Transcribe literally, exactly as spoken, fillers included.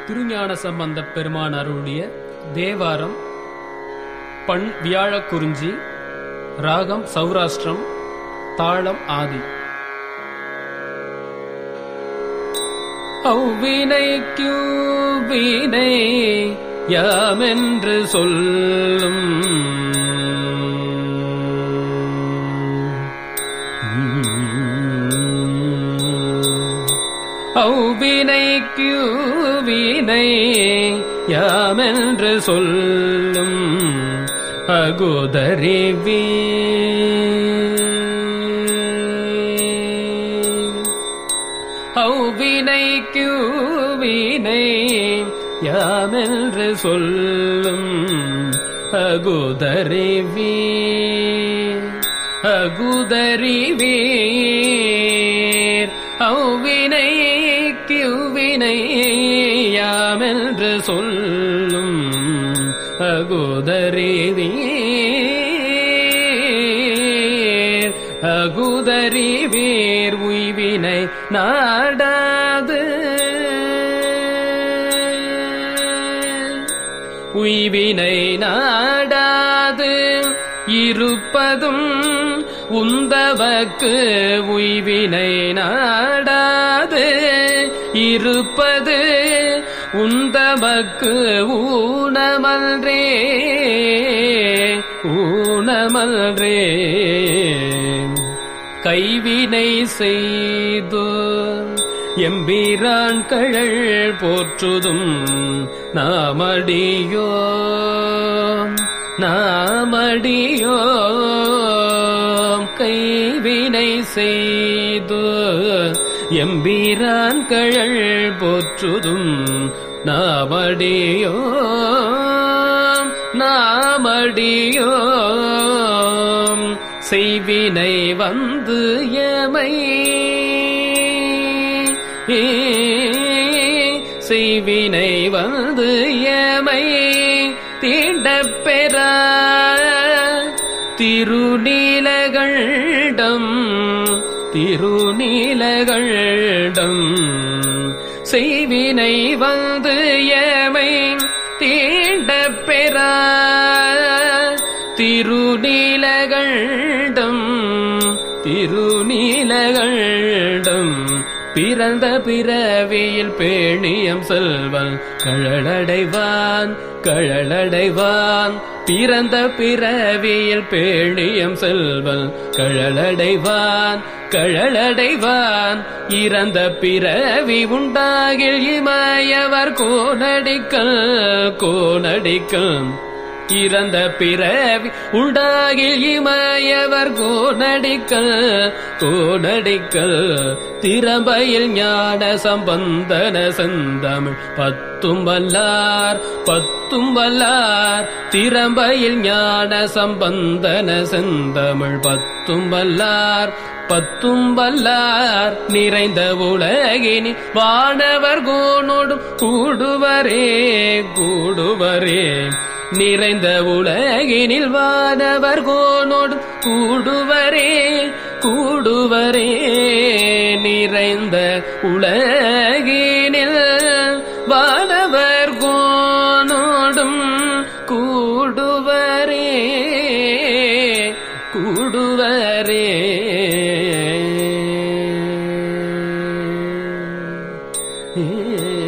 திருஞான சம்பந்தப் பெருமான் அருளிய தேவாரம். பண் வியாழக்குறிஞ்சி, ராகம் சௌராஷ்டிரம், தாளம் ஆதி. அவ்வினைக்கு வினை யாமென்று சொல்லும் அவ்வினைக்கு வினை யாமென்று சொல்லும் அகுதறிவி அவ்வினைக்கு வினை யாமென்று சொல்லும் அகுதறிவி அகுதறிவீர் அவ்வினைக்கு வினை யாமென்று சொல்லும் அகுதறிவீர் அகுதறிவீர் உய்வினை நாடாது உய்வினை நாடாது இருப்பதும் உந்தவக்கு உய்வினை நாடாது இருப்பது உந்தவக்கு ஊனமல்றே ஊனமல்றே கைவினை செய்து எம்பிரான் கழல் போற்றுதும் நாமடியோ நாமடியோ கைவினை செய்து எம்பிரான் கழல் போற்றுதும் நாமடியோ நாமடியோ செய்வினை வந்து எமை செய்வினை வந்து எமை தீண்டப் பெறா திருநீலகண்டம் திருநீலகண்டம் செய்வினை வந்து எமை தீண்டப் பெறா திருநீலகண்டம் திருநீலகண்டம் பிறந்த பிறவியில் பேணியம் செல்வன் கழலடைவான் கழலடைவான் பிறந்த பிறவியில் பேணியம் செல்வன் கழலடைவான் கழலடைவான் இறந்த பிறவி உண்டாகில் இமயவர் கோனடிக்கல் கோனடிக்கல் இறந்த பிறவி உண்டாகில் இமயவர் கோனடிக்கல் கோனடிக்கல் திறம்பையில் ஞான சம்பந்தன செந்தமிழ் பத்தும் வல்லார் பத்தும் வல்லார் திறம்பையில் ஞான சம்பந்தன செந்தமிழ் பத்தும் வல்லார் பத்தும் வல்லார் நிறைந்த உலகினி வானவர் கோனோடும் கூடுவரே கூடுவரே நிறைந்த உலகினில் வானவர் கோனோடு கூடுவரே கூடுவரே நிறைந்த உலகினில் வானவர் கோனோடும் கூடுவரே கூடுவரே ஏ